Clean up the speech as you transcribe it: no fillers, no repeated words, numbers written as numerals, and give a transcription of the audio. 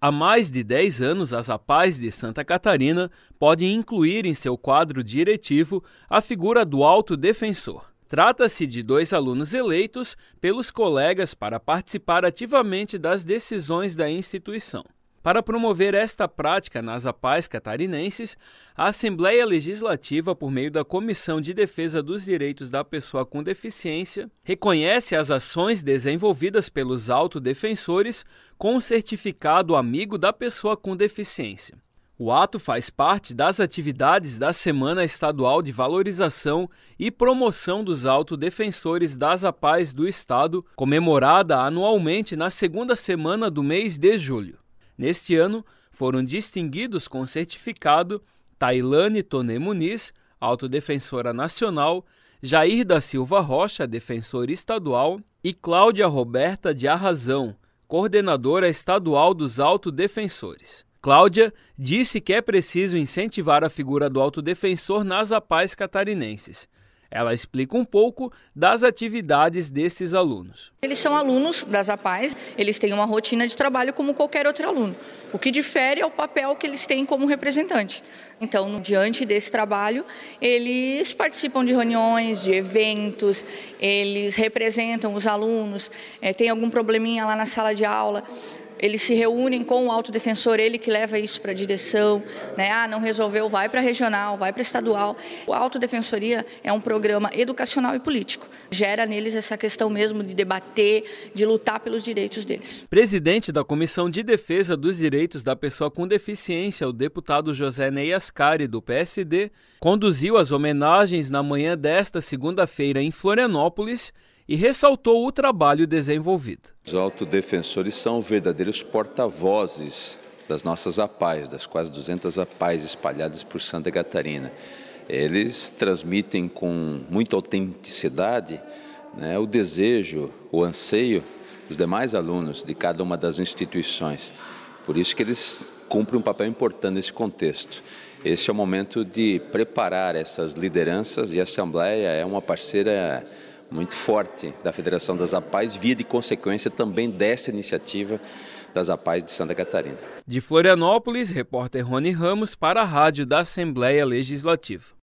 Há mais de 10 anos, as APAES de Santa Catarina podem incluir em seu quadro diretivo a figura do autodefensor. Trata-se de 2 alunos eleitos pelos colegas para participar ativamente das decisões da instituição. Para promover esta prática nas APAES catarinenses, a Assembleia Legislativa, por meio da Comissão de Defesa dos Direitos da Pessoa com Deficiência, reconhece as ações desenvolvidas pelos autodefensores com o certificado Amigo da Pessoa com Deficiência. O ato faz parte das atividades da Semana Estadual de Valorização e Promoção dos Autodefensores das APAES do Estado, comemorada anualmente na segunda semana do mês de julho. Neste ano, foram distinguidos com certificado Tailane Tonê Muniz, autodefensora nacional, Jair da Silva Rocha, defensora estadual, e Cláudia Roberta de Arrazão, coordenadora estadual dos autodefensores. Cláudia disse que é preciso incentivar a figura do autodefensor nas APAES catarinenses. Ela explica um pouco das atividades desses alunos. Eles são alunos das APAES, eles têm uma rotina de trabalho como qualquer outro aluno. O que difere é o papel que eles têm como representante. Então, diante desse trabalho, eles participam de reuniões, de eventos, eles representam os alunos, tem algum probleminha lá na sala de aula, eles se reúnem com o autodefensor, ele que leva isso para a direção, né? Não resolveu, vai para a regional, vai para a estadual. A autodefensoria é um programa educacional e político. Gera neles essa questão mesmo de debater, de lutar pelos direitos deles. Presidente da Comissão de Defesa dos Direitos da Pessoa com Deficiência, o deputado José Ney Ascari, do PSD, conduziu as homenagens na manhã desta segunda-feira em Florianópolis e ressaltou o trabalho desenvolvido. Os autodefensores são verdadeiros porta-vozes das nossas APAES, das quase 200 APAES espalhadas por Santa Catarina. Eles transmitem com muita autenticidade, né, o desejo, o anseio dos demais alunos de cada uma das instituições. Por isso que eles cumprem um papel importante nesse contexto. Esse é o momento de preparar essas lideranças e a Assembleia é uma parceira muito forte da Federação das APAES, via de consequência também desta iniciativa das APAES de Santa Catarina. De Florianópolis, repórter Rony Ramos para a Rádio da Assembleia Legislativa.